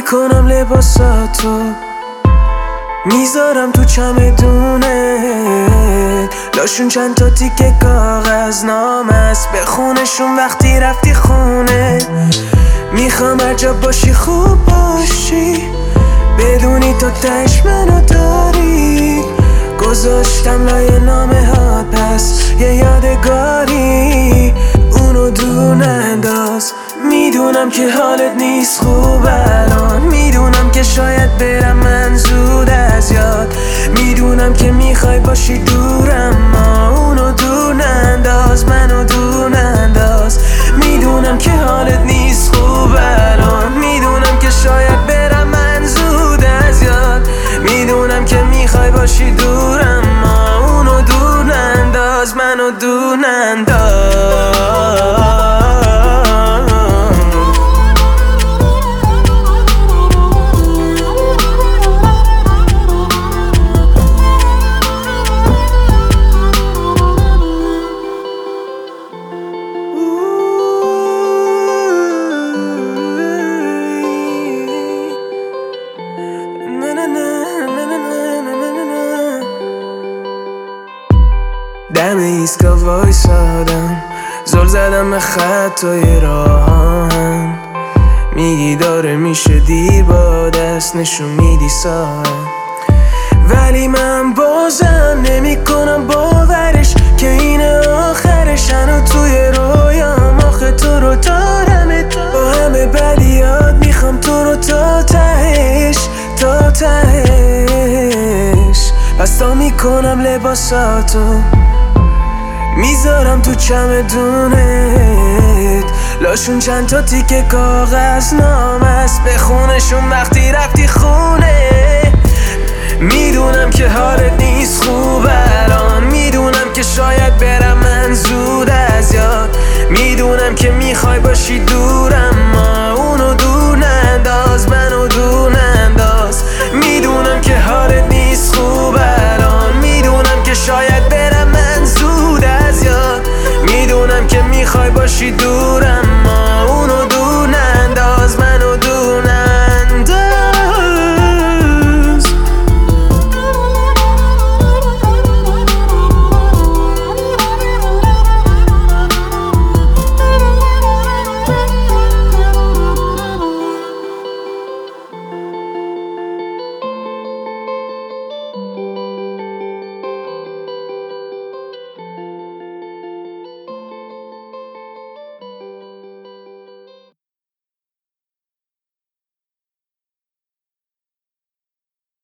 میکنم لباساتو میذارم تو چمدونت، لاشون چند تا تیکه کاغذ نامه است، بخونشون وقتی رفتی خونه. میخوام هر جا باشی خوب باشی، بدونی تو تهش منو داری. گذاشتم لای نامه ها پس یه یادگاری، اونو دور ننداز. میدونم که حالت نیست خوب الان، میدونم که شاید برم من زود از یاد، میدونم که میخوای باشی دورم، ما اونو دور ننداز، منو دور ننداز. میدونم که حالت نیست خوب الان، میدونم که شاید برم من زود از یاد، میدونم که میخوای باشی دورم، ما اونو دور ننداز، منو دور ننداز. دم ایسکا وایسادم، زل زدم به خطای راهان، میگی داره میشه دیر با دست نشون میدی ساعت، ولی من بازم نمی کنم باورش که این آخرش. هنو توی رویام آخه تو رو دارم، با همه بدیات میخوام تو رو تا تهش، تا تهش. پس تا میکنم لباساتو میذارم تو چمدونت، لاشون چند تا تیکه کاغذ نامه است، بخونشون وقتی رفتی خونه. میدونم که حالت نیست خوب الان، میدونم که شاید برم من زود از یاد، میدونم که میخوای باشی دورم،